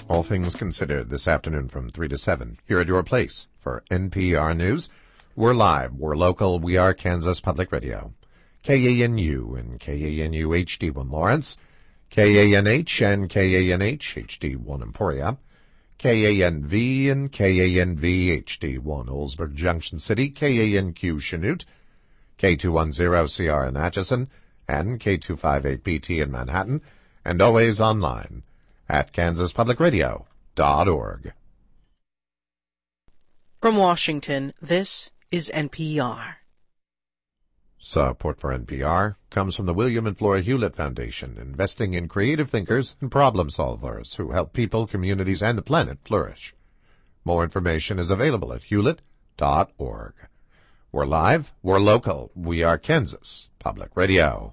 All Things Considered this afternoon from 3 to 7 here at your place for NPR News. We're live, we're local, we are Kansas Public Radio. KANU and KANU HD1 Lawrence, KANH and KANH HD1 Emporia, KANV and KANV HD1 Oldsburg Junction City, KANQ Chanute, K210CR in Atchison, and K258BT in Manhattan, and always online at kansaspublicradio.org. From Washington, this is NPR. Support for NPR comes from the William and Flora Hewlett Foundation, investing in creative thinkers and problem solvers who help people, communities, and the planet flourish. More information is available at hewlett.org. We're live, we're local, we are Kansas Public Radio.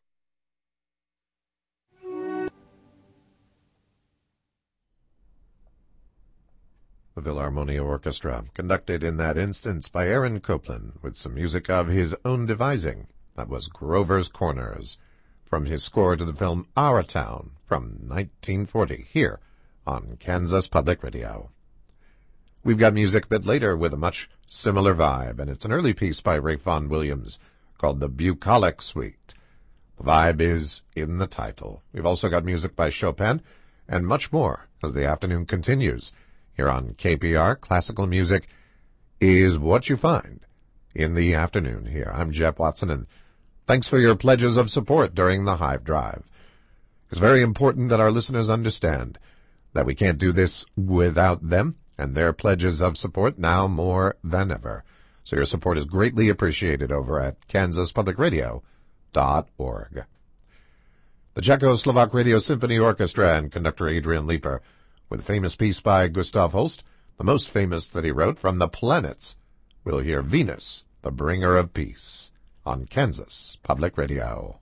The Philharmonia Orchestra, conducted in that instance by Aaron Copland, with some music of his own devising. That was Grover's Corners, from his score to the film Our Town, from 1940, here on Kansas Public Radio. We've got music a bit later with a much similar vibe, and it's an early piece by Ralph Vaughan Williams called The Bucolic Suite. The vibe is in the title. We've also got music by Chopin, and much more as the afternoon continues. Here on KPR, classical music is what you find in the afternoon here. I'm Jeff Watson, and thanks for your pledges of support during the Hive Drive. It's very important that our listeners understand that we can't do this without them and their pledges of support now more than ever. So your support is greatly appreciated over at kansaspublicradio.org. The Czechoslovak Radio Symphony Orchestra and conductor Adrian Leeper, with a famous piece by Gustav Holst, the most famous that he wrote, from the Planets. We'll hear Venus, the Bringer of Peace, on Kansas Public Radio.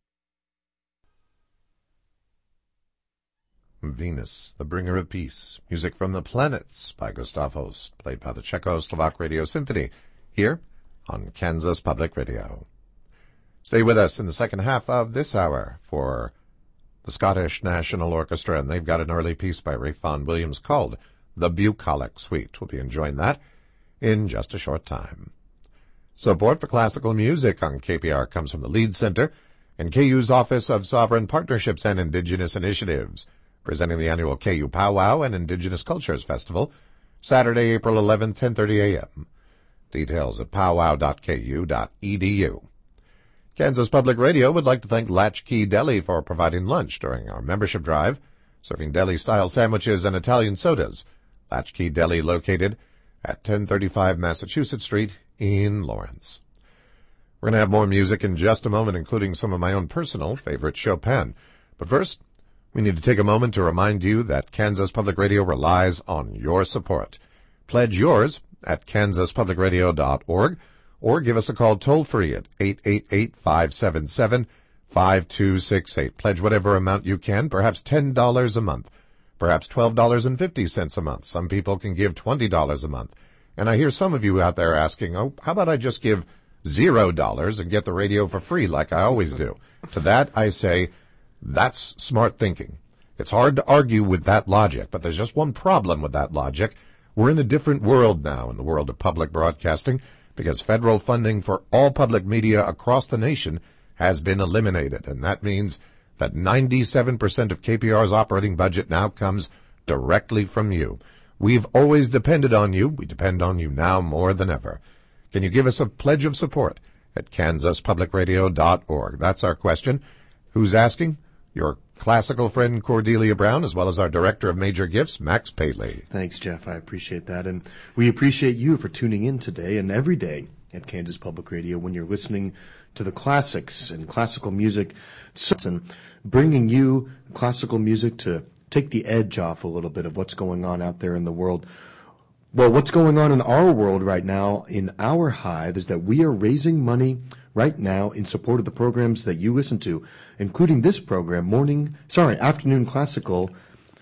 Venus, the Bringer of Peace, music from the Planets by Gustav Holst, played by the Czechoslovak Radio Symphony, here on Kansas Public Radio. Stay with us in the second half of this hour for the Scottish National Orchestra, and they've got an early piece by Ralph Vaughan Williams called The Bucolic Suite. We'll be enjoying that in just a short time. Support for classical music on KPR comes from the Leeds Center and KU's Office of Sovereign Partnerships and Indigenous Initiatives, presenting the annual KU Powwow and Indigenous Cultures Festival, Saturday, April 11th, 10:30 a.m. Details at powwow.ku.edu. Kansas Public Radio would like to thank Latchkey Deli for providing lunch during our membership drive, serving deli-style sandwiches and Italian sodas. Latchkey Deli located at 1035 Massachusetts Street in Lawrence. We're going to have more music in just a moment, including some of my own personal favorite Chopin. But first, we need to take a moment to remind you that Kansas Public Radio relies on your support. Pledge yours at kansaspublicradio.org. or give us a call toll-free at 888-577-5268. Pledge whatever amount you can, perhaps $10 a month, perhaps $12.50 a month. Some people can give $20 a month. And I hear some of you out there asking, how about I just give $0 and get the radio for free like I always do? To that I say, that's smart thinking. It's hard to argue with that logic, but there's just one problem with that logic. We're in a different world now, in the world of public broadcasting, because federal funding for all public media across the nation has been eliminated, and that means that 97% of KPR's operating budget now comes directly from you. We've always depended on you. We depend on you now more than ever. Can you give us a pledge of support at kansaspublicradio.org? That's our question. Who's asking? Your classical friend Cordelia Brown, as well as our Director of Major Gifts, Max Paley. Thanks, Jeff. I appreciate that. And we appreciate you for tuning in today and every day at Kansas Public Radio when you're listening to the classics and classical music, and bringing you classical music to take the edge off a little bit of what's going on out there in the world. Well, what's going on in our world right now in our hive is that we are raising money right now in support of the programs that you listen to, including this program, Afternoon Classical,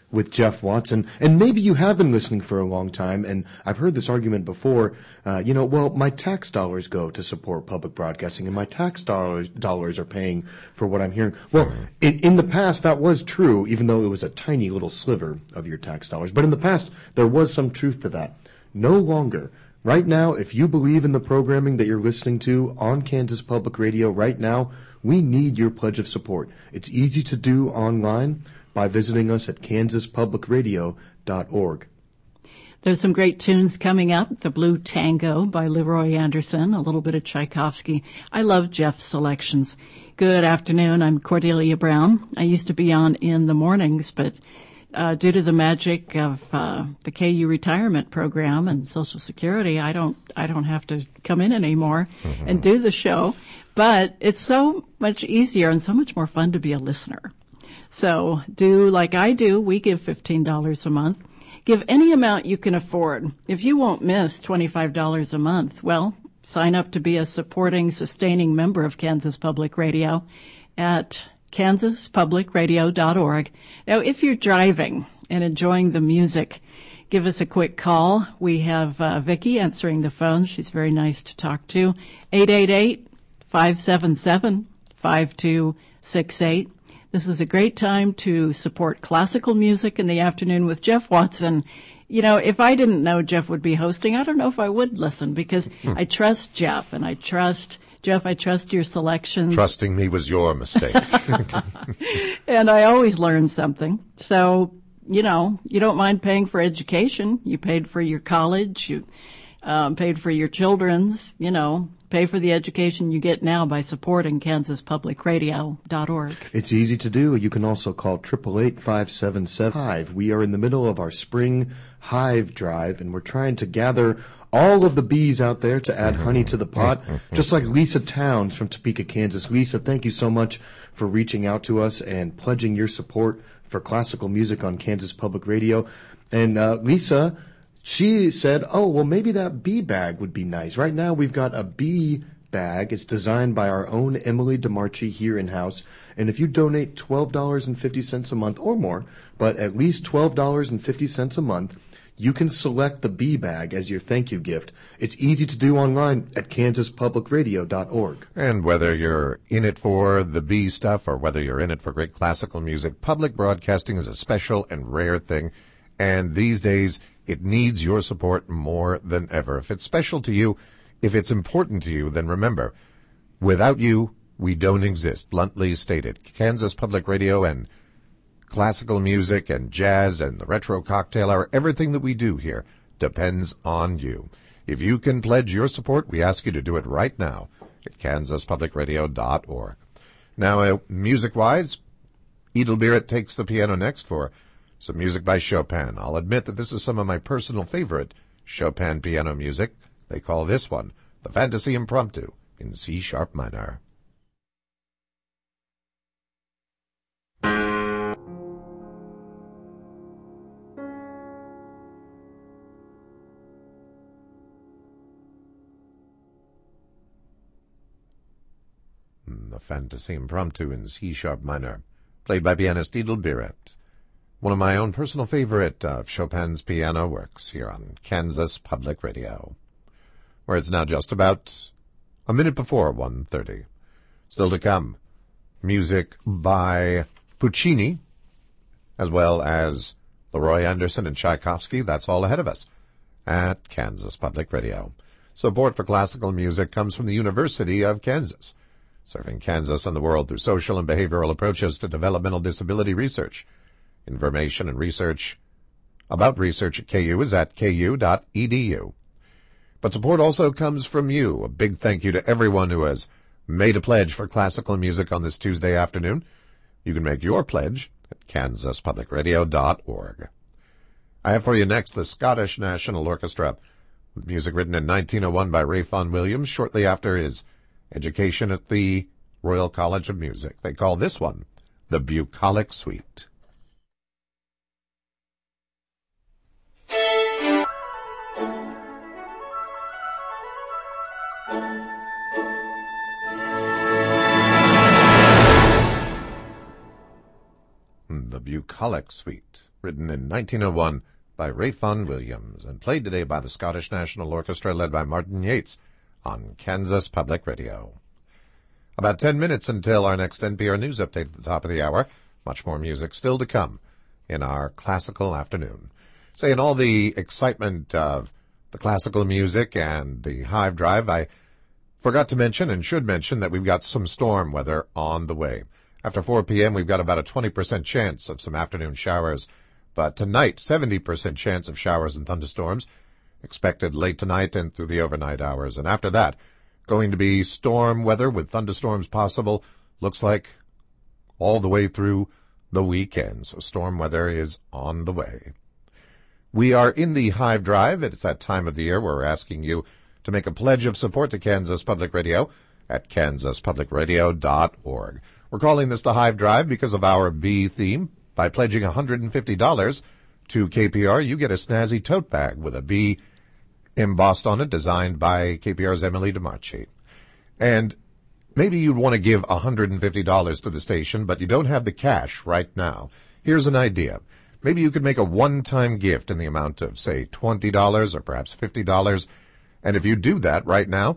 with Jeff Watson. And maybe you have been listening for a long time, and I've heard this argument before. Well, my tax dollars go to support public broadcasting, and my tax dollars are paying for what I'm hearing. Well, in the past, that was true, even though it was a tiny little sliver of your tax dollars. But in the past, there was some truth to that. No longer. Right now, if you believe in the programming that you're listening to on Kansas Public Radio right now, we need your pledge of support. It's easy to do online by visiting us at kansaspublicradio.org. There's some great tunes coming up. The Blue Tango by Leroy Anderson, a little bit of Tchaikovsky. I love Jeff's selections. Good afternoon. I'm Cordelia Brown. I used to be on in the mornings, but due to the magic of the KU retirement program and Social Security, I don't have to come in anymore and do the show. But it's so much easier and so much more fun to be a listener. So do like I do. We give $15 a month. Give any amount you can afford. If you won't miss $25 a month, well, sign up to be a supporting, sustaining member of Kansas Public Radio at kansaspublicradio.org. Now, if you're driving and enjoying the music, give us a quick call. We have Vicki answering the phone. She's very nice to talk to. 888-577-5268. This is a great time to support classical music in the afternoon with Jeff Watson. You know, if I didn't know Jeff would be hosting, I don't know if I would listen because I trust Jeff and I trust your selections. Trusting me was your mistake. And I always learn something. So, you don't mind paying for education. You paid for your college. You paid for your children's, pay for the education you get now by supporting kansaspublicradio.org. It's easy to do. You can also call 888-577-HIVE. We are in the middle of our spring hive drive, and we're trying to gather all of the bees out there to add honey to the pot, just like Lisa Towns from Topeka, Kansas. Lisa, thank you so much for reaching out to us and pledging your support for classical music on Kansas Public Radio. And Lisa, she said, maybe that bee bag would be nice. Right now we've got a bee bag. It's designed by our own Emily DeMarchi here in-house. And if you donate $12.50 a month or more, but at least $12.50 a month, you can select the bee bag as your thank you gift. It's easy to do online at kansaspublicradio.org. And whether you're in it for the bee stuff or whether you're in it for great classical music, public broadcasting is a special and rare thing. And these days, it needs your support more than ever. If it's special to you, if it's important to you, then remember, without you, we don't exist. Bluntly stated, Kansas Public Radio and classical music and jazz and the retro cocktail hour, everything that we do here depends on you. If you can pledge your support, we ask you to do it right now at kansaspublicradio.org. Now, music-wise, Edelbiret takes the piano next for some music by Chopin. I'll admit that this is some of my personal favorite Chopin piano music. They call this one the Fantasy Impromptu in C-sharp minor. The Fantasy Impromptu in C-sharp minor, played by pianist Edelbiret. One of my own personal favorite of Chopin's piano works here on Kansas Public Radio, where it's now just about a minute before 1:30. Still to come, music by Puccini, as well as Leroy Anderson and Tchaikovsky. That's all ahead of us at Kansas Public Radio. Support for classical music comes from the University of Kansas, serving Kansas and the world through social and behavioral approaches to developmental disability research. Information and research about research at KU is at ku.edu. But support also comes from you. A big thank you to everyone who has made a pledge for classical music on this Tuesday afternoon. You can make your pledge at kansaspublicradio.org. I have for you next the Scottish National Orchestra, with music written in 1901 by Ralph Vaughan Williams shortly after his education at the Royal College of Music. They call this one the Bucolic Suite. The Bucolic Suite written in 1901 by Ralph Vaughan Williams and played today by the Scottish National Orchestra led by Martin Yates on Kansas Public Radio. About 10 minutes until our next NPR News update at the top of the hour. Much more music still to come in our classical afternoon. Say, in all the excitement of the classical music and the Hive Drive, I forgot to mention and should mention that we've got some storm weather on the way. After 4 p.m., we've got about a 20% chance of some afternoon showers. But tonight, 70% chance of showers and thunderstorms expected late tonight and through the overnight hours. And after that, going to be storm weather with thunderstorms possible. Looks like all the way through the weekend. So storm weather is on the way. We are in the Hive Drive. It's that time of the year where we're asking you to make a pledge of support to Kansas Public Radio at kansaspublicradio.org. We're calling this the Hive Drive because of our bee theme. By pledging $150 to KPR, you get a snazzy tote bag with a bee embossed on it, designed by KPR's Emily DeMarchi. And maybe you'd want to give $150 to the station, but you don't have the cash right now. Here's an idea. Maybe you could make a one-time gift in the amount of, say, $20 or perhaps $50. And if you do that right now,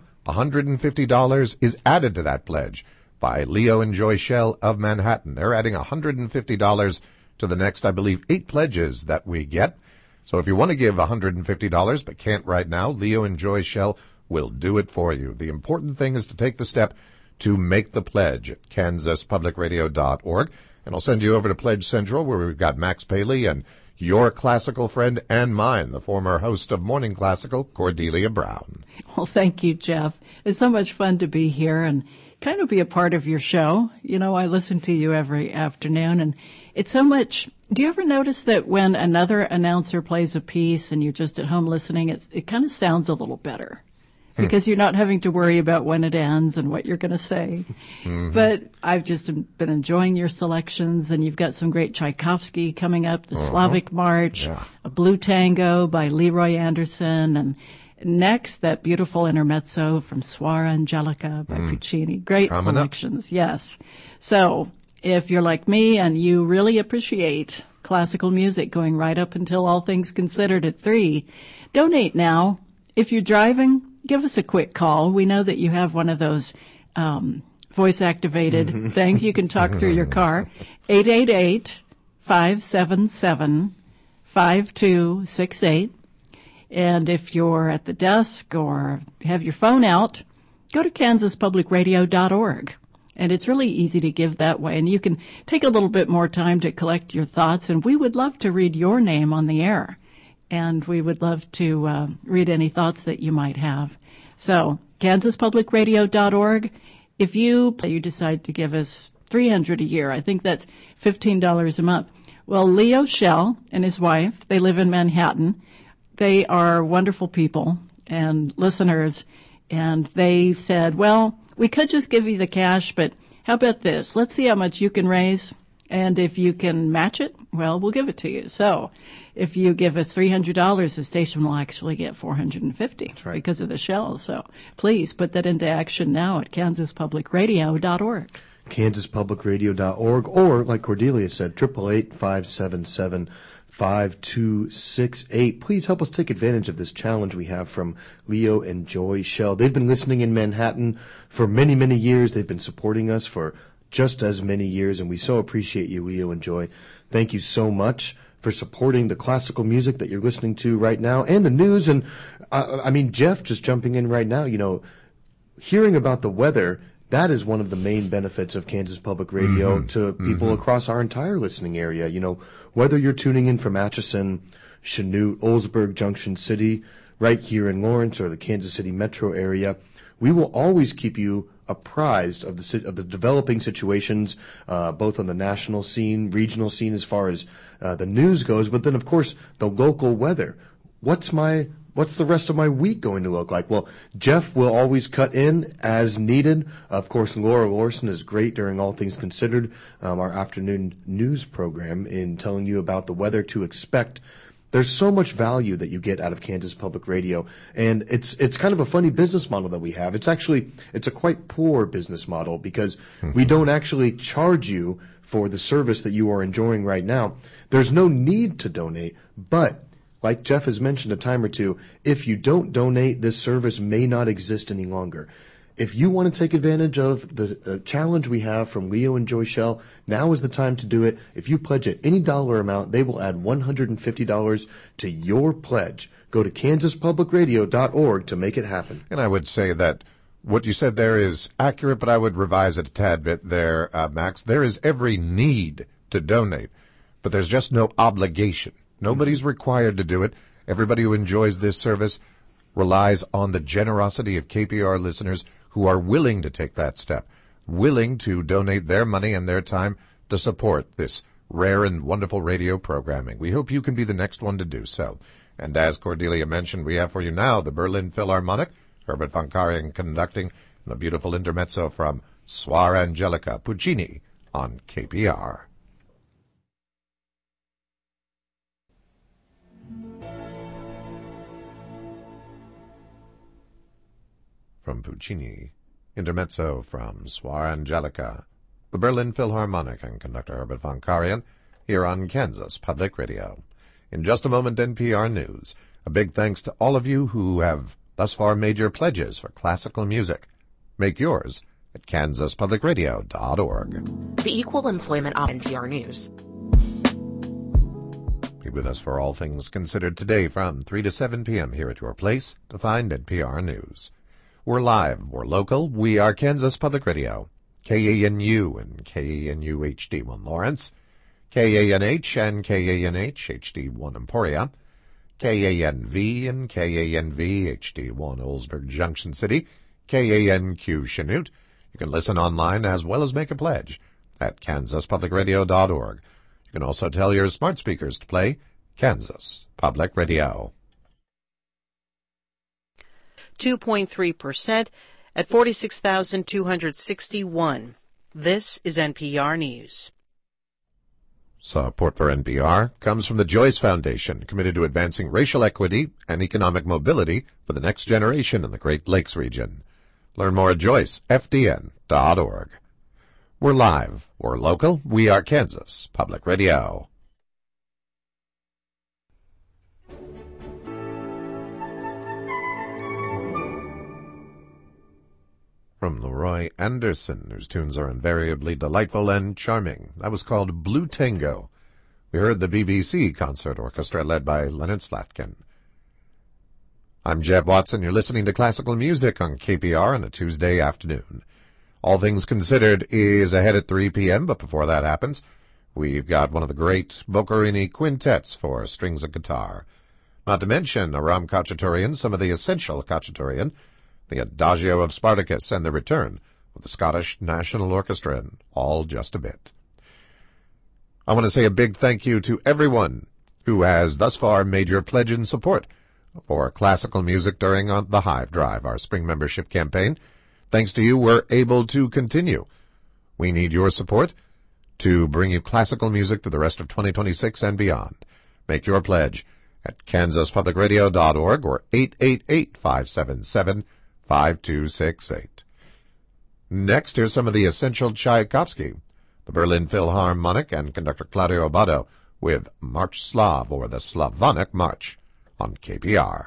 $150 is added to that pledge by Leo and Joy Shell of Manhattan. They're adding $150 to the next, I believe, 8 pledges that we get. So if you want to give $150 but can't right now, Leo and Joy Shell will do it for you. The important thing is to take the step to make the pledge at kansaspublicradio.org. And I'll send you over to Pledge Central, where we've got Max Paley and your classical friend and mine, the former host of Morning Classical, Cordelia Brown. Well, thank you, Jeff. It's so much fun to be here and kind of be a part of your show. You know, I listen to you every afternoon, and it's so much. Do you ever notice that when another announcer plays a piece and you're just at home listening, it kind of sounds a little better because you're not having to worry about when it ends and what you're going to say. Mm-hmm. But I've just been enjoying your selections, and you've got some great Tchaikovsky coming up, the Slavic March, a Blue Tango by Leroy Anderson, and next, that beautiful intermezzo from Suora Angelica by Puccini. Great selections, yes. So, if you're like me and you really appreciate classical music going right up until All Things Considered at 3, donate now. If you're driving, give us a quick call. We know that you have one of those voice-activated things. You can talk through your car. 888-577-5268. And if you're at the desk or have your phone out, go to kansaspublicradio.org. And it's really easy to give that way. And you can take a little bit more time to collect your thoughts. And we would love to read your name on the air. And we would love to read any thoughts that you might have. So, kansaspublicradio.org. If you decide to give us $300 a year, I think that's $15 a month. Well, Leo Shell and his wife, they live in Manhattan. They are wonderful people and listeners, and they said, well, we could just give you the cash, but how about this? Let's see how much you can raise, and if you can match it, well, we'll give it to you. So if you give us $300, the station will actually get $450 because of the Shell. So please put that into action now at kansaspublicradio.org. kansaspublicradio.org, or, like Cordelia said, 888-577-5268. Please help us take advantage of this challenge we have from Leo and Joy Shell. They've been listening in Manhattan for many, many years. They've been supporting us for just as many years, and we so appreciate you, Leo and Joy. Thank you so much for supporting the classical music that you're listening to right now and the news. And, I mean, Jeff just jumping in right now, you know, hearing about the weather, that is one of the main benefits of Kansas Public Radio to people across our entire listening area. You know, whether you're tuning in from Atchison, Chanute, Oldsburg, Junction City, right here in Lawrence or the Kansas City metro area, we will always keep you apprised of the developing situations, both on the national scene, regional scene, as far as the news goes, but then, of course, the local weather. What's the rest of my week going to look like? Well, Jeff will always cut in as needed. Of course, Laura Lorson is great during All Things Considered, our afternoon news program, in telling you about the weather to expect There's so much value that you get out of Kansas Public Radio, and it's kind of a funny business model that we have. It's a quite poor business model because we don't actually charge you for the service that you are enjoying right now. There's no need to donate, but like Jeff has mentioned a time or two, if you don't donate, this service may not exist any longer. If you want to take advantage of the challenge we have from Leo and Joy Shell, now is the time to do it. If you pledge at any dollar amount, they will add $150 to your pledge. Go to kansaspublicradio.org to make it happen. And I would say that what you said there is accurate, but I would revise it a tad bit there, Max. There is every need to donate, but there's just no obligation. Nobody's required to do it. Everybody who enjoys this service relies on the generosity of KPR listeners who are willing to take that step, willing to donate their money and their time to support this rare and wonderful radio programming. We hope you can be the next one to do so. And as Cordelia mentioned, we have for you now the Berlin Philharmonic, Herbert von Karajan conducting, and the beautiful intermezzo from Suor Angelica Puccini on KPR. From Puccini, intermezzo from Suor Angelica, the Berlin Philharmonic and conductor Herbert von Karajan, here on Kansas Public Radio. In just a moment, NPR News. A big thanks to all of you who have thus far made your pledges for classical music. Make yours at kansaspublicradio.org. The Equal Employment of NPR News. Be with us for all things considered today from 3 to 7 p.m. here at your place to find NPR News. We're live, we're local, we are Kansas Public Radio, KANU and KANU HD1 Lawrence, KANH and KANH HD1 Emporia, KANV and KANV HD1 Oldsburg Junction City, KANQ Chanute. You can listen online as well as make a pledge at kansaspublicradio.org. You can also tell your smart speakers to play Kansas Public Radio. 2.3% at 46,261. This is NPR News. Support for NPR comes from the Joyce Foundation, committed to advancing racial equity and economic mobility for the next generation in the Great Lakes region. Learn more at joycefdn.org. We're live, we're local, we are Kansas Public Radio. From Leroy Anderson, whose tunes are invariably delightful and charming. That was called Blue Tango. We heard the BBC Concert Orchestra led by Leonard Slatkin. I'm Jeb Watson. You're listening to classical music on KPR on a Tuesday afternoon. All Things Considered is ahead at 3 p.m., but before that happens, we've got one of the great Boccherini quintets for strings and guitar. Not to mention Aram Khachaturian, some of the essential Khachaturian, the Adagio of Spartacus, and the return of the Scottish National Orchestra in all just a bit. I want to say a big thank you to everyone who has thus far made your pledge in support for classical music during the Hive Drive, our spring membership campaign. Thanks to you, we're able to continue. We need your support to bring you classical music through the rest of 2026 and beyond. Make your pledge at kansaspublicradio.org or 888-577-5268. Next, here's some of the essential Tchaikovsky, the Berlin Philharmonic and conductor Claudio Abbado with March Slav, or the Slavonic March, on KPR.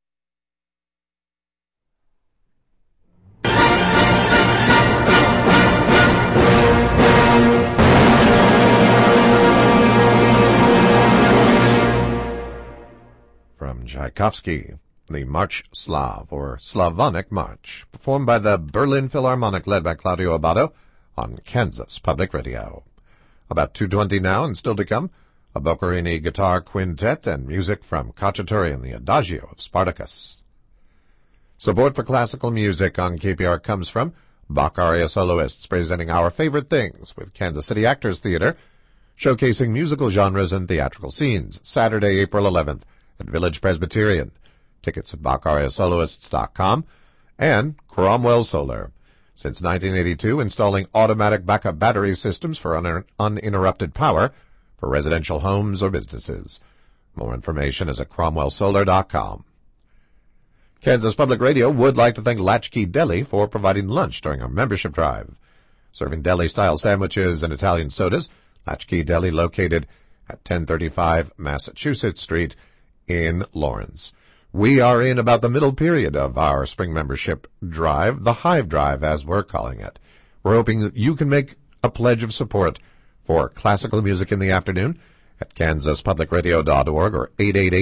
From Tchaikovsky, the March Slav, or Slavonic March, performed by the Berlin Philharmonic led by Claudio Abbado on Kansas Public Radio. About 2:20 now, and still to come, a Boccherini guitar quintet and music from Khachaturian, the Adagio of Spartacus. Support for classical music on KPR comes from Bach Aria Soloists, presenting Our Favorite Things with Kansas City Actors Theater, showcasing musical genres and theatrical scenes, Saturday, April 11th at Village Presbyterian. Tickets at BachAriaSoloists.com, and Cromwell Solar. Since 1982, installing automatic backup battery systems for uninterrupted power for residential homes or businesses. More information is at cromwellsolar.com. Kansas Public Radio would like to thank Latchkey Deli for providing lunch during our membership drive. Serving deli-style sandwiches and Italian sodas, Latchkey Deli located at 1035 Massachusetts Street in Lawrence. We are in about the middle period of our spring membership drive, the Hive Drive as we're calling it. We're hoping that you can make a pledge of support for classical music in the afternoon at kansaspublicradio.org or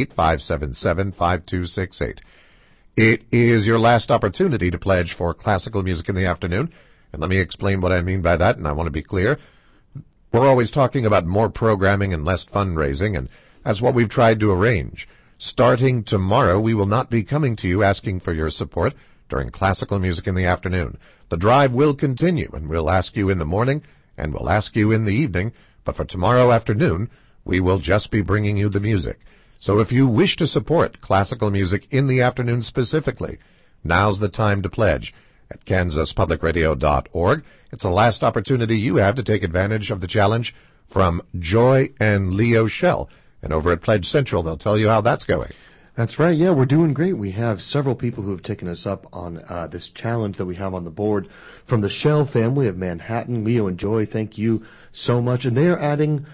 888-577-5268. It is your last opportunity to pledge for classical music in the afternoon, and let me explain what I mean by that, and I want to be clear. We're always talking about more programming and less fundraising, and that's what we've tried to arrange. Starting tomorrow, we will not be coming to you asking for your support during classical music in the afternoon. The drive will continue, and we'll ask you in the morning, and we'll ask you in the evening, but for tomorrow afternoon, we will just be bringing you the music. So if you wish to support classical music in the afternoon specifically, now's the time to pledge at kansaspublicradio.org. It's the last opportunity you have to take advantage of the challenge from Joy and Leo Shell. And over at Pledge Central, they'll tell you how that's going. That's right. Yeah, we're doing great. We have several people who have taken us up on this challenge that we have on the board. From the Shell family of Manhattan, Leo and Joy, thank you so much. And they are adding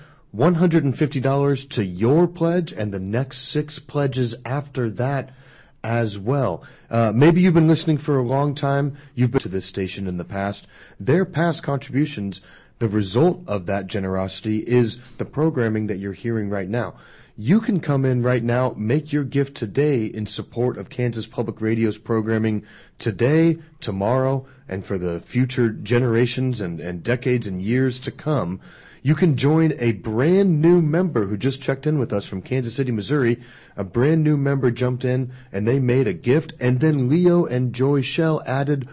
$150 to your pledge and the next 6 pledges after that as well. Maybe you've been listening for a long time. You've been to this station in the past. Their past contributions, the result of that generosity is the programming that you're hearing right now. You can come in right now, make your gift today in support of Kansas Public Radio's programming today, tomorrow, and for the future generations and decades and years to come. You can join a brand new member who just checked in with us from Kansas City, Missouri. A brand new member jumped in and they made a gift, and then Leo and Joy Shell added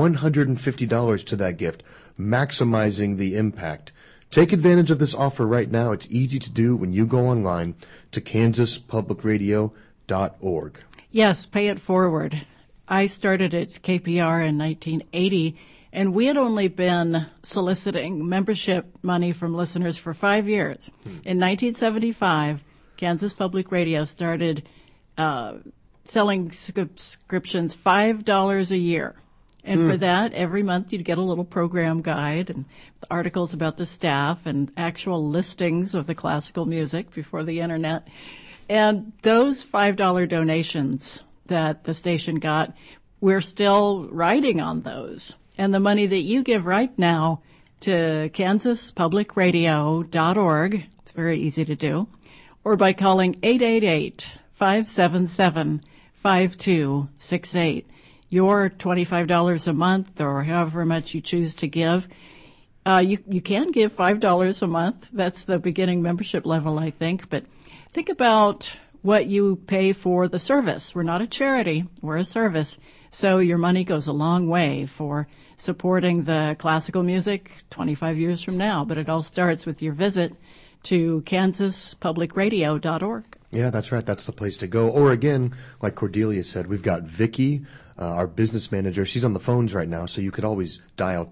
$150 to that gift, maximizing the impact. Take advantage of this offer right now. It's easy to do when you go online to kansaspublicradio.org. Yes, pay it forward. I started at KPR in 1980, and we had only been soliciting membership money from listeners for 5 years. In 1975, Kansas Public Radio started selling subscriptions $5 a year. And for that, every month you'd get a little program guide and articles about the staff and actual listings of the classical music before the internet. And those $5 donations that the station got, we're still riding on those. And the money that you give right now to kansaspublicradio.org, it's very easy to do, or by calling 888-577-5268. Your $25 a month or however much you choose to give. You can give $5 a month. That's the beginning membership level, I think. But think about what you pay for the service. We're not a charity. We're a service. So your money goes a long way for supporting the classical music 25 years from now. But it all starts with your visit to kansaspublicradio.org. Yeah, that's right. That's the place to go. Or again, like Cordelia said, we've got Vicki, our business manager. She's on the phones right now, so you could always dial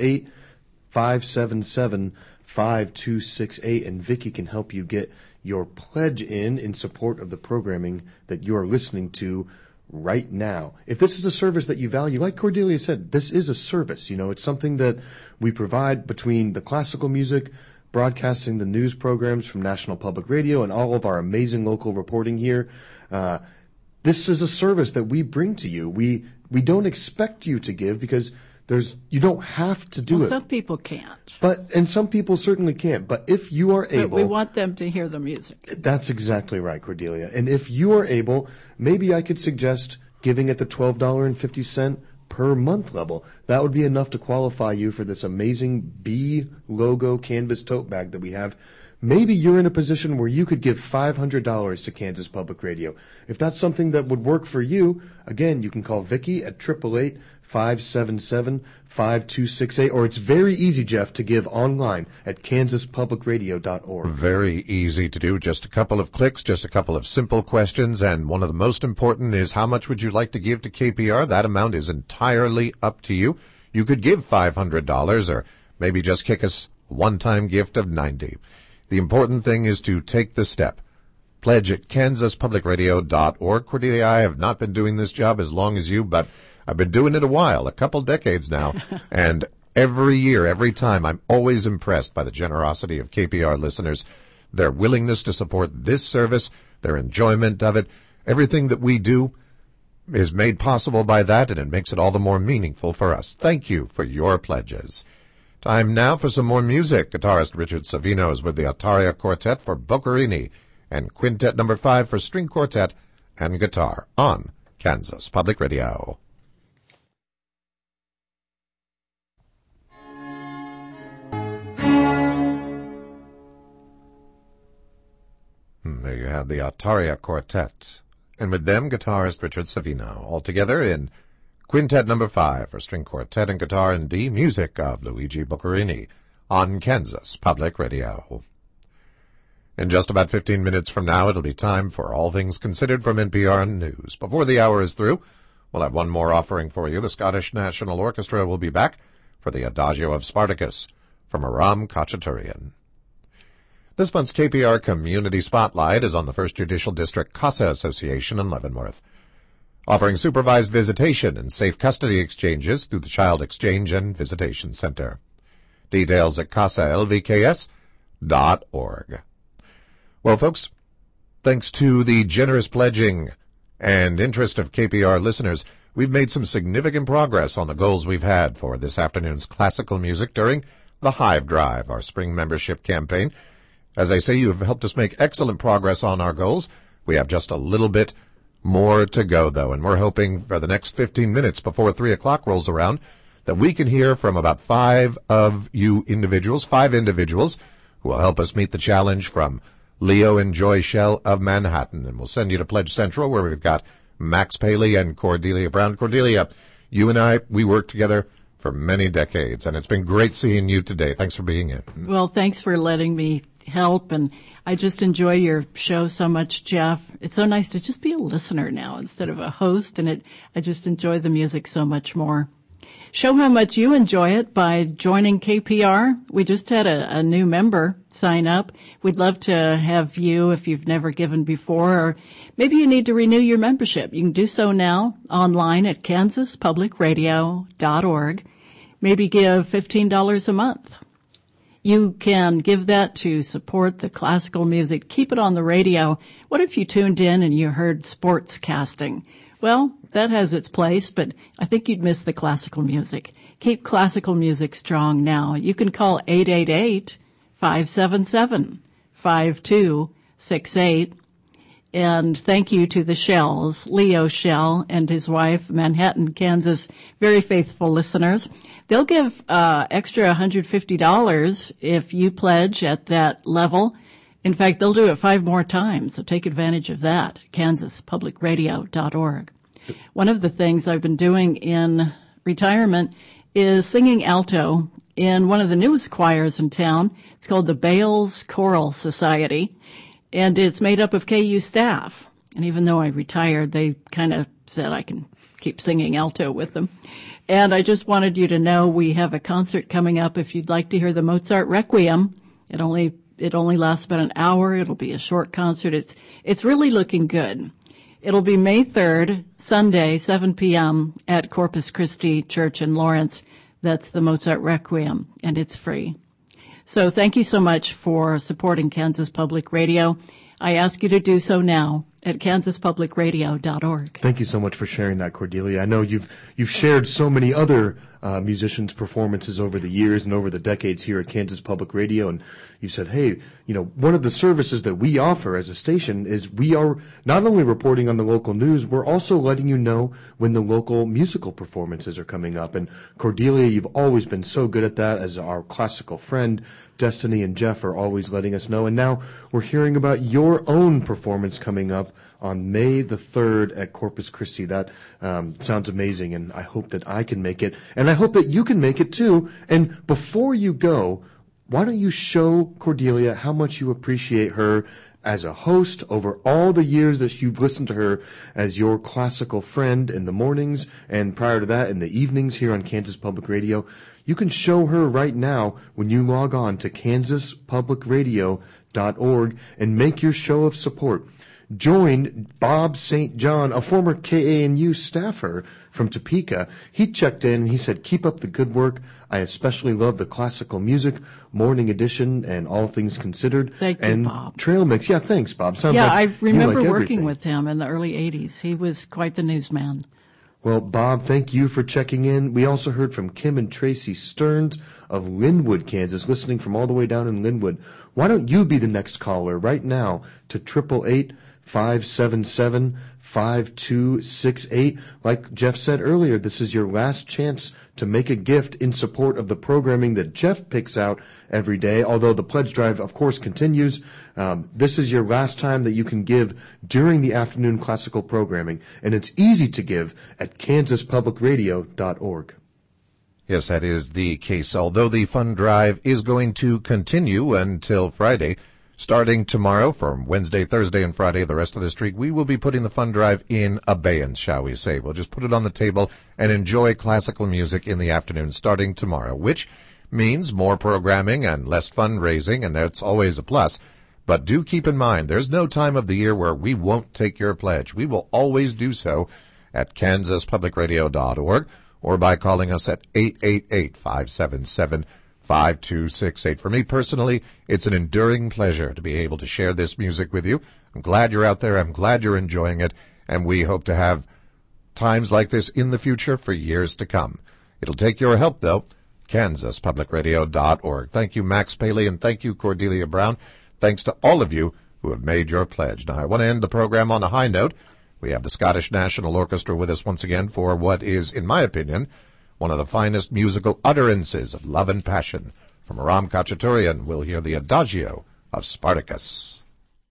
888-577-5268, and Vicki can help you get your pledge in support of the programming that you are listening to right now. If this is a service that you value, like Cordelia said, this is a service. You know, it's something that we provide between the classical music, broadcasting the news programs from National Public Radio, and all of our amazing local reporting here. This is a service that we bring to you. We don't expect you to give because you don't have to do it. Some people can't. And some people certainly can't. But if you are able, we want them to hear the music. That's exactly right, Cordelia. And if you are able, maybe I could suggest giving at the $12.50 per month level. That would be enough to qualify you for this amazing B logo canvas tote bag that we have. Maybe you're in a position where you could give $500 to Kansas Public Radio. If that's something that would work for you, again, you can call Vicki at 888-577-5268, or it's very easy, Jeff, to give online at kansaspublicradio.org. Very easy to do. Just a couple of clicks, just a couple of simple questions, and one of the most important is how much would you like to give to KPR? That amount is entirely up to you. You could give $500 or maybe just kick us a one-time gift of $90. The important thing is to take the step. pledge at kansaspublicradio.org. Cordelia, I have not been doing this job as long as you, but I've been doing it a while, a couple decades now, and every year, every time, I'm always impressed by the generosity of KPR listeners, their willingness to support this service, their enjoyment of it. Everything that we do is made possible by that, and it makes it all the more meaningful for us. Thank you for your pledges. Time now for some more music. Guitarist Richard Savino is with the Attaria Quartet for Boccherini and Quintet No. 5 for string quartet and guitar on Kansas Public Radio. There you have the Attaria Quartet, and with them guitarist Richard Savino, all together in Quintet No. 5 for string quartet and guitar in D, music of Luigi Boccherini on Kansas Public Radio. In just about 15 minutes from now, it'll be time for All Things Considered from NPR News. Before the hour is through, we'll have one more offering for you. The Scottish National Orchestra will be back for the Adagio of Spartacus from Aram Khachaturian. This month's KPR Community Spotlight is on the First Judicial District CASA Association in Leavenworth, offering supervised visitation and safe custody exchanges through the Child Exchange and Visitation Center. Details at casalvks.org. Well, folks, thanks to the generous pledging and interest of KPR listeners, we've made some significant progress on the goals we've had for this afternoon's classical music during the Hive Drive, our spring membership campaign. As I say, you have helped us make excellent progress on our goals. We have just a little bit more to go, though, and we're hoping for the next 15 minutes before 3 o'clock rolls around that we can hear from about five individuals who will help us meet the challenge from Leo and Joy Shell of Manhattan. And we'll send you to Pledge Central, where we've got Max Paley and Cordelia Brown. Cordelia, you and I, we worked together for many decades, and it's been great seeing you today. Thanks for being in. Well, thanks for letting me help, and I just enjoy your show so much, Jeff. It's so nice to just be a listener now instead of a host, and I just enjoy the music so much more. Show how much you enjoy it by joining KPR. We just had a new member sign up. We'd love to have you if you've never given before, or maybe you need to renew your membership. You can do so now online at kansaspublicradio.org. Maybe give $15 a month. You can give that to support the classical music. Keep it on the radio. What if you tuned in and you heard sports casting? Well, that has its place, but I think you'd miss the classical music. Keep classical music strong now. You can call 888-577-5268. And thank you to the Shells, Leo Shell and his wife, Manhattan, Kansas, very faithful listeners. They'll give extra $150 if you pledge at that level. In fact, they'll do it 5 more times, so take advantage of that, kansaspublicradio.org. One of the things I've been doing in retirement is singing alto in one of the newest choirs in town. It's called the Bales Choral Society, and it's made up of KU staff. And even though I retired, they kind of said I can keep singing alto with them. And I just wanted you to know we have a concert coming up if you'd like to hear the Mozart Requiem. It only lasts about an hour. It'll be a short concert. It's really looking good. It'll be May 3rd, Sunday, 7 p.m. at Corpus Christi Church in Lawrence. That's the Mozart Requiem, and it's free. So thank you so much for supporting Kansas Public Radio. I ask you to do so now at kansaspublicradio.org. Thank you so much for sharing that, Cordelia. I know you've shared so many other musicians' performances over the years and over the decades here at Kansas Public Radio, and you said, hey, one of the services that we offer as a station is we are not only reporting on the local news, we're also letting you know when the local musical performances are coming up. And Cordelia, you've always been so good at that as our classical friend. Destiny and Jeff are always letting us know. And now we're hearing about your own performance coming up on May the 3rd at Corpus Christi. That sounds amazing, and I hope that I can make it. And I hope that you can make it too. And before you go, why don't you show Cordelia how much you appreciate her as a host over all the years that you've listened to her as your classical friend in the mornings and prior to that in the evenings here on Kansas Public Radio. You can show her right now when you log on to kansaspublicradio.org and make your show of support. Join Bob St. John, a former KANU staffer from Topeka. He checked in and he said, "Keep up the good work. I especially love the classical music, Morning Edition, and All Things Considered." Thank you, and Bob. Trail Mix. Yeah, thanks, Bob. Sounds Yeah, like I remember you like working everything. with him in the early 80s. He was quite the newsman. Well, Bob, thank you for checking in. We also heard from Kim and Tracy Stearns of Linwood, Kansas, listening from all the way down in Linwood. Why don't you be the next caller right now to 888-577-5268. Like Jeff said earlier, this is your last chance to make a gift in support of the programming that Jeff picks out every day, although the pledge drive, of course, continues. This is your last time that you can give during the afternoon classical programming, and it's easy to give at kansaspublicradio.org. Yes, that is the case. Although the fund drive is going to continue until Friday, starting tomorrow, from Wednesday, Thursday, and Friday, the rest of this week, we will be putting the fund drive in abeyance, shall we say. We'll just put it on the table and enjoy classical music in the afternoon starting tomorrow, which means more programming and less fundraising, and that's always a plus. But do keep in mind, there's no time of the year where we won't take your pledge. We will always do so at kansaspublicradio.org or by calling us at 888-577-5268. For me personally, it's an enduring pleasure to be able to share this music with you. I'm glad you're out there. I'm glad you're enjoying it. And we hope to have times like this in the future for years to come. It'll take your help, though. kansaspublicradio.org. Thank you, Max Paley, and thank you, Cordelia Brown. Thanks to all of you who have made your pledge. Now, I want to end the program on a high note. We have the Scottish National Orchestra with us once again for what is, in my opinion, one of the finest musical utterances of love and passion. From Aram Khachaturian, we'll hear the Adagio of Spartacus.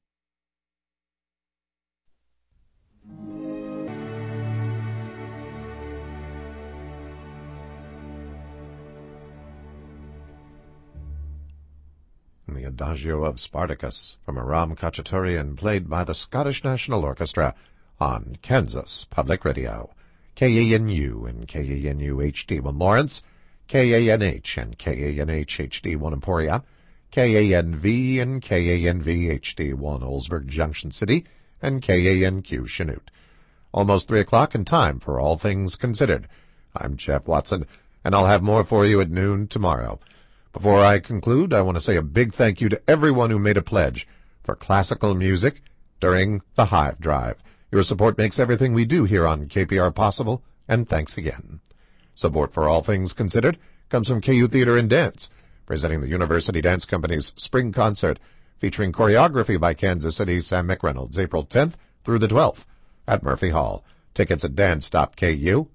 The Adagio of Spartacus from Aram Khachaturian, played by the Scottish National Orchestra on Kansas Public Radio. KANU and KANU HD1 Lawrence, KANH and KANH HD1 Emporia, KANV and KANV HD1 Oldsburg Junction City, and KANQ Chanute. Almost 3 o'clock and time for All Things Considered. I'm Jeff Watson, and I'll have more for you at noon tomorrow. Before I conclude, I want to say a big thank you to everyone who made a pledge for classical music during the Hive Drive. Your support makes everything we do here on KPR possible, and thanks again. Support for All Things Considered comes from KU Theater and Dance, presenting the University Dance Company's spring concert, featuring choreography by Kansas City's Sam McReynolds, April 10th through the 12th at Murphy Hall. Tickets at dance.ku.edu.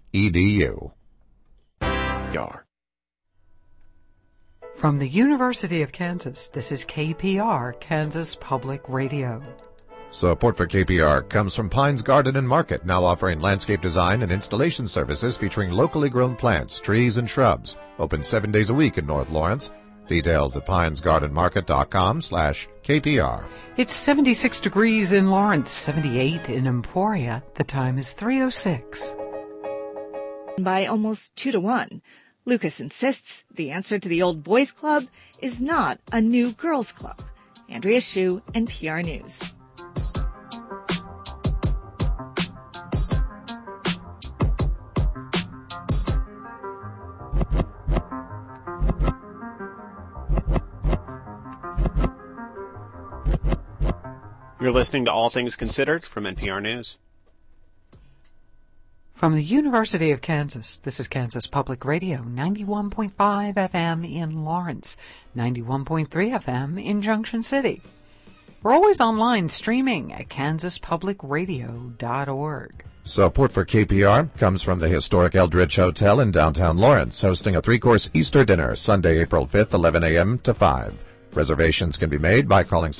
Yar. From the University of Kansas, this is KPR, Kansas Public Radio. Support for KPR comes from Pines Garden and Market, now offering landscape design and installation services featuring locally grown plants, trees, and shrubs. Open 7 days a week in North Lawrence. Details at pinesgardenmarket.com/KPR. It's 76 degrees in Lawrence, 78 in Emporia. The time is 3:06. By almost 2-1. Lucas insists the answer to the old boys club is not a new girls club. Andrea Hsu, NPR News. You're listening to All Things Considered from NPR News. From the University of Kansas, this is Kansas Public Radio, 91.5 FM in Lawrence, 91.3 FM in Junction City. We're always online streaming at kansaspublicradio.org. Support for KPR comes from the historic Eldridge Hotel in downtown Lawrence, hosting a 3-course Easter dinner Sunday, April 5th, 11 a.m. to 5. Reservations can be made by calling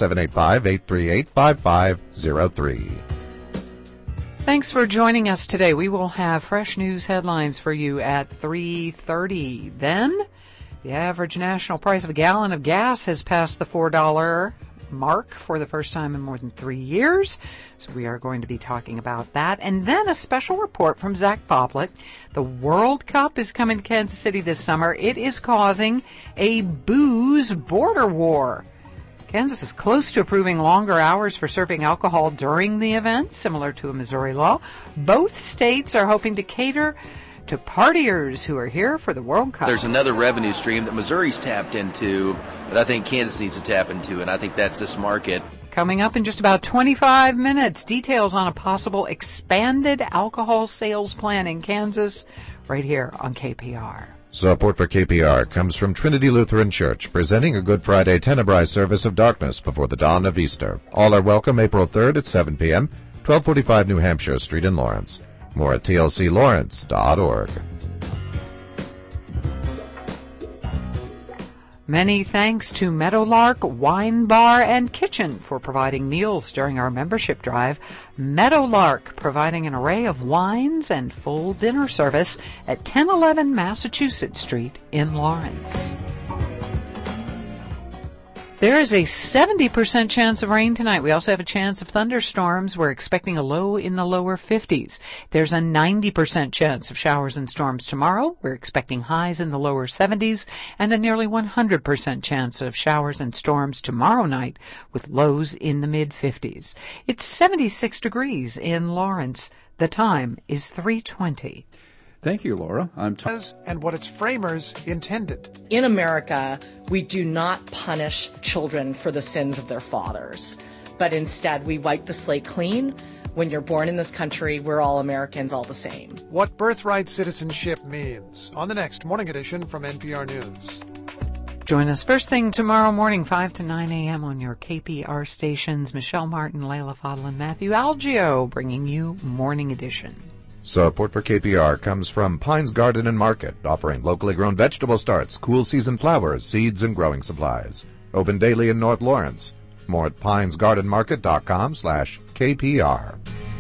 785-838-5503. Thanks for joining us today. We will have fresh news headlines for you at 3:30. Then, the average national price of a gallon of gas has passed the $4 mark for the first time in more than 3 years. So we are going to be talking about that. And then a special report from Zach Boblet. The World Cup is coming to Kansas City this summer. It is causing a booze border war. Kansas is close to approving longer hours for serving alcohol during the event, similar to a Missouri law. Both states are hoping to cater to partiers who are here for the World Cup. There's another revenue stream that Missouri's tapped into that I think Kansas needs to tap into, and I think that's this market. Coming up in just about 25 minutes, details on a possible expanded alcohol sales plan in Kansas, right here on KPR. Support for KPR comes from Trinity Lutheran Church, presenting a Good Friday Tenebrae service of darkness before the dawn of Easter. All are welcome April 3rd at 7 p.m., 1245 New Hampshire Street in Lawrence. More at tlclawrence.org. Many thanks to Meadowlark Wine Bar and Kitchen for providing meals during our membership drive. Meadowlark providing an array of wines and full dinner service at 1011 Massachusetts Street in Lawrence. There is a 70% chance of rain tonight. We also have a chance of thunderstorms. We're expecting a low in the lower 50s. There's a 90% chance of showers and storms tomorrow. We're expecting highs in the lower 70s and a nearly 100% chance of showers and storms tomorrow night with lows in the mid-50s. It's 76 degrees in Lawrence. The time is 3:20. Thank you, Laura. I'm and what its framers intended. In America, we do not punish children for the sins of their fathers, but instead we wipe the slate clean. When you're born in this country, we're all Americans, all the same. What birthright citizenship means on the next Morning Edition from NPR News. Join us first thing tomorrow morning, 5 to 9 a.m. on your KPR stations. Michelle Martin, Layla Fadl, and Matthew Algio bringing you Morning Edition. Support for KPR comes from Pines Garden and Market, offering locally grown vegetable starts, cool season flowers, seeds, and growing supplies. Open daily in North Lawrence. More at pinesgardenmarket.com/KPR.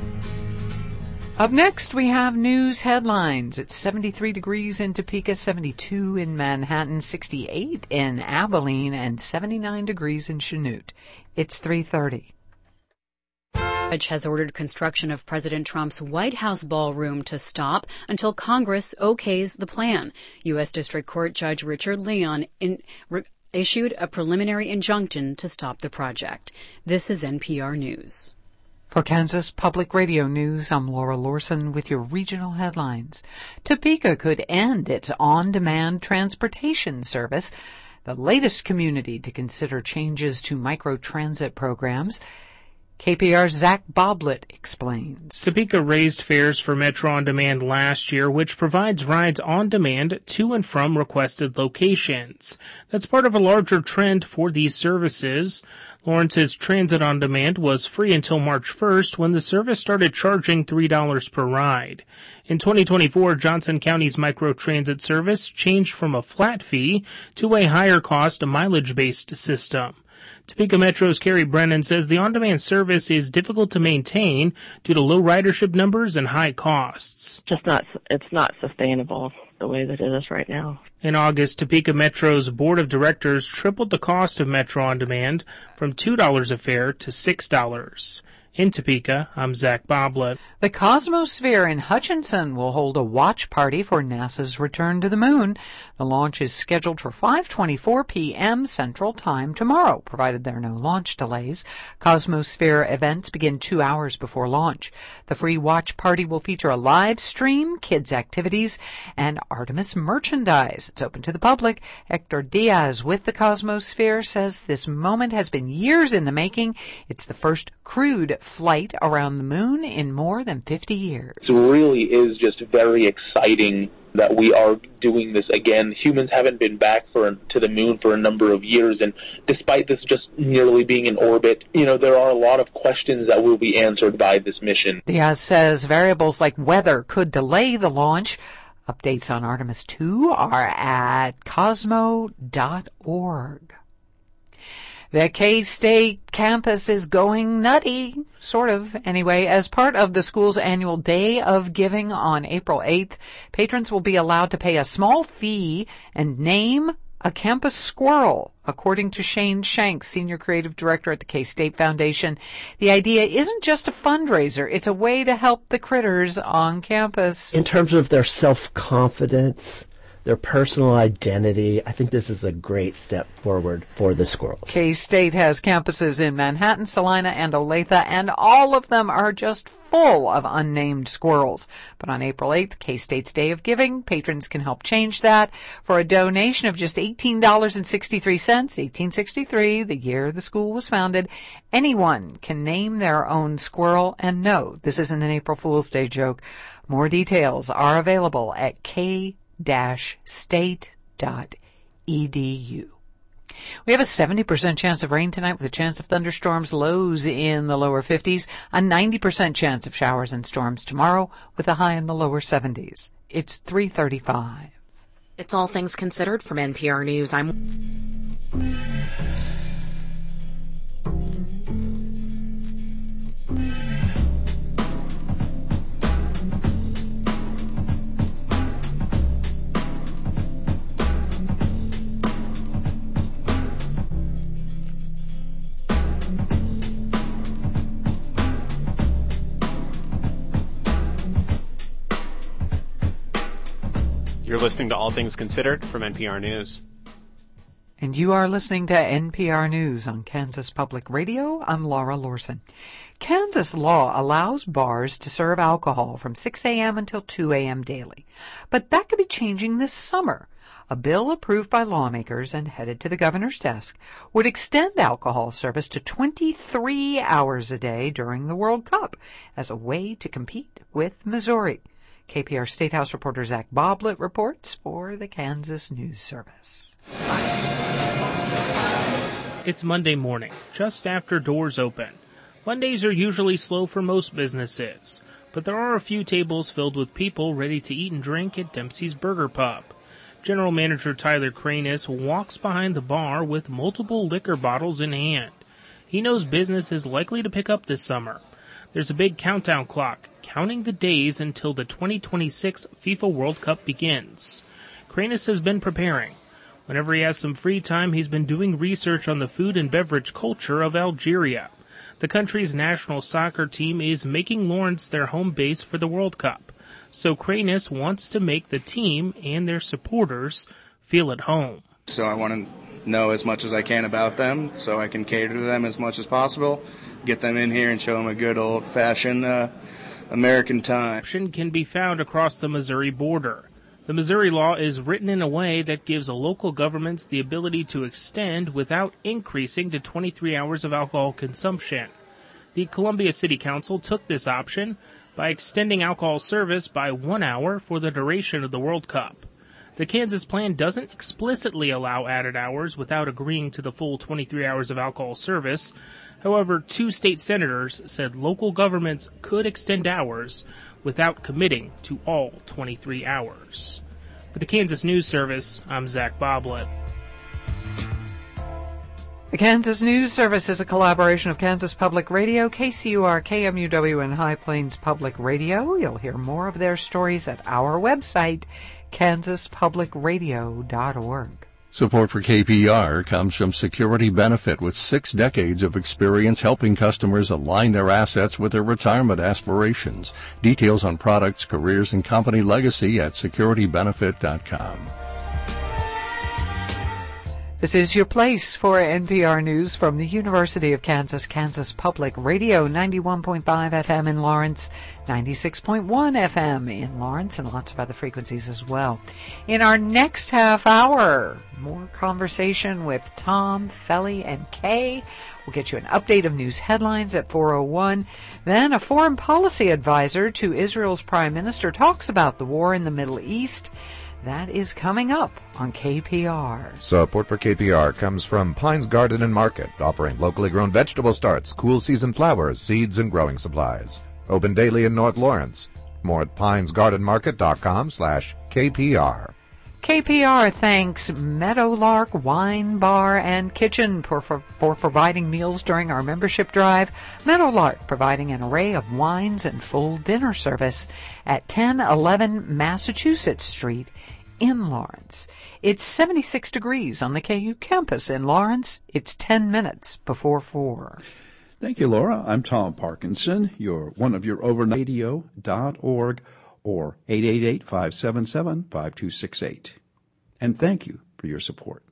Up next, we have news headlines. It's 73 degrees in Topeka, 72 in Manhattan, 68 in Abilene, and 79 degrees in Chanute. It's 3:30. Judge has ordered construction of President Trump's White House ballroom to stop until Congress okays the plan. U.S. District Court Judge Richard Leon issued a preliminary injunction to stop the project. This is NPR News. For Kansas Public Radio News, I'm Laura Lorson with your regional headlines. Topeka could end its on-demand transportation service, the latest community to consider changes to microtransit programs. KPR's Zach Boblet explains. Topeka raised fares for Metro On Demand last year, which provides rides on demand to and from requested locations. That's part of a larger trend for these services. Lawrence's Transit On Demand was free until March 1st when the service started charging $3 per ride. In 2024, Johnson County's microtransit service changed from a flat fee to a higher-cost mileage-based system. Topeka Metro's Carrie Brennan says the on-demand service is difficult to maintain due to low ridership numbers and high costs. It's not sustainable the way that it is right now. In August, Topeka Metro's board of directors tripled the cost of Metro On Demand from $2 a fare to $6. In Topeka, I'm Zach Boblet. The Cosmosphere in Hutchinson will hold a watch party for NASA's return to the moon. The launch is scheduled for 5:24 p.m. Central Time tomorrow, provided there are no launch delays. Cosmosphere events begin 2 hours before launch. The free watch party will feature a live stream, kids' activities, and Artemis merchandise. It's open to the public. Hector Diaz with the Cosmosphere says this moment has been years in the making. It's the first crewed flight around the moon in more than 50 years. It really is just very exciting that we are doing this again. Humans haven't been back to the moon for a number of years, and despite this just nearly being in orbit, there are a lot of questions that will be answered by this mission. Diaz says variables like weather could delay the launch. Updates on Artemis 2 are at cosmo.org. The K-State campus is going nutty, sort of, anyway. As part of the school's annual Day of Giving on April 8th, patrons will be allowed to pay a small fee and name a campus squirrel. According to Shane Shanks, Senior Creative Director at the K-State Foundation, the idea isn't just a fundraiser, it's a way to help the critters on campus. In terms of their self-confidence, their personal identity, I think this is a great step forward for the squirrels. K-State has campuses in Manhattan, Salina, and Olathe, and all of them are just full of unnamed squirrels. But on April 8th, K-State's Day of Giving, patrons can help change that. For a donation of just $18.63, 1863, the year the school was founded, anyone can name their own squirrel. And no, this isn't an April Fool's Day joke. More details are available at k-state.edu. We have a 70% chance of rain tonight with a chance of thunderstorms, lows in the lower 50s, a 90% chance of showers and storms tomorrow with a high in the lower 70s. It's 3:35. It's All Things Considered from NPR News. You're listening to All Things Considered from NPR News. And you are listening to NPR News on Kansas Public Radio. I'm Laura Lorson. Kansas law allows bars to serve alcohol from 6 a.m. until 2 a.m. daily. But that could be changing this summer. A bill approved by lawmakers and headed to the governor's desk would extend alcohol service to 23 hours a day during the World Cup as a way to compete with Missouri. KPR State House reporter Zach Boblet reports for the Kansas News Service. It's Monday morning, just after doors open. Mondays are usually slow for most businesses, but there are a few tables filled with people ready to eat and drink at Dempsey's Burger Pub. General Manager Tyler Cranis walks behind the bar with multiple liquor bottles in hand. He knows business is likely to pick up this summer. There's a big countdown clock, counting the days until the 2026 FIFA World Cup begins. Cranis has been preparing. Whenever he has some free time, he's been doing research on the food and beverage culture of Algeria. The country's national soccer team is making Lawrence their home base for the World Cup. So Cranis wants to make the team and their supporters feel at home. So I want to know as much as I can about them so I can cater to them as much as possible, get them in here and show them a good old-fashioned American time. Option can be found across the Missouri border. The Missouri law is written in a way that gives local governments the ability to extend without increasing to 23 hours of alcohol consumption. The Columbia City Council took this option by extending alcohol service by 1 hour for the duration of the World Cup. The Kansas plan doesn't explicitly allow added hours without agreeing to the full 23 hours of alcohol service. However, 2 state senators said local governments could extend hours without committing to all 23 hours. For the Kansas News Service, I'm Zach Boblet. The Kansas News Service is a collaboration of Kansas Public Radio, KCUR, KMUW, and High Plains Public Radio. You'll hear more of their stories at our website, kansaspublicradio.org. Support for KPR comes from Security Benefit, with 6 decades of experience helping customers align their assets with their retirement aspirations. Details on products, careers, and company legacy at securitybenefit.com. This is your place for NPR News from the University of Kansas, Kansas Public Radio, 91.5 FM in Lawrence, 96.1 FM in Lawrence, and lots of other frequencies as well. In our next half hour, more conversation with Tom, Felly, and Kay. We'll get you an update of news headlines at 4:01. Then a foreign policy advisor to Israel's prime minister talks about the war in the Middle East. That is coming up on KPR. Support for KPR comes from Pines Garden and Market, offering locally grown vegetable starts, cool season flowers, seeds, and growing supplies. Open daily in North Lawrence. More at pinesgardenmarket.com/KPR. KPR thanks Meadowlark Wine Bar and Kitchen for providing meals during our membership drive. Meadowlark providing an array of wines and full dinner service at 1011 Massachusetts Street in Lawrence. It's 76 degrees on the KU campus in Lawrence. It's 10 minutes before 4. Thank you, Laura. I'm Tom Parkinson. You're one of your overnight radio.org or 888-577-5268. And thank you for your support.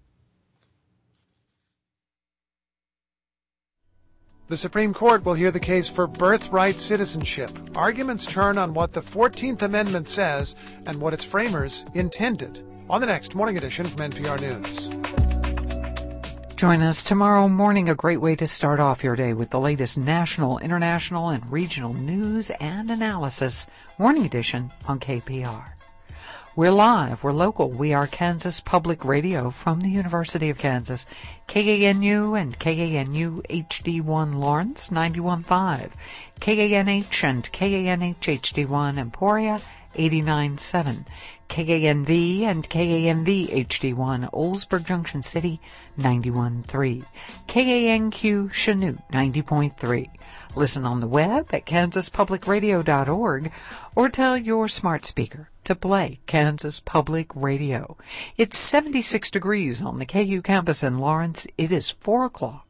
The Supreme Court will hear the case for birthright citizenship. Arguments turn on what the 14th Amendment says and what its framers intended. On the next Morning Edition from NPR News. Join us tomorrow morning, a great way to start off your day with the latest national, international, and regional news and analysis. Morning Edition on KPR. We're live, we're local, we are Kansas Public Radio from the University of Kansas, KANU and KANU HD1 Lawrence 91.5, KANH and KANH HD1 Emporia 89.7, KANV and KANV HD1 Oldsburg Junction City 91.3, KANQ Chanute 90.3. Listen on the web at kansaspublicradio.org or tell your smart speaker to play Kansas Public Radio. It's 76 degrees on the KU campus in Lawrence. It is 4 o'clock.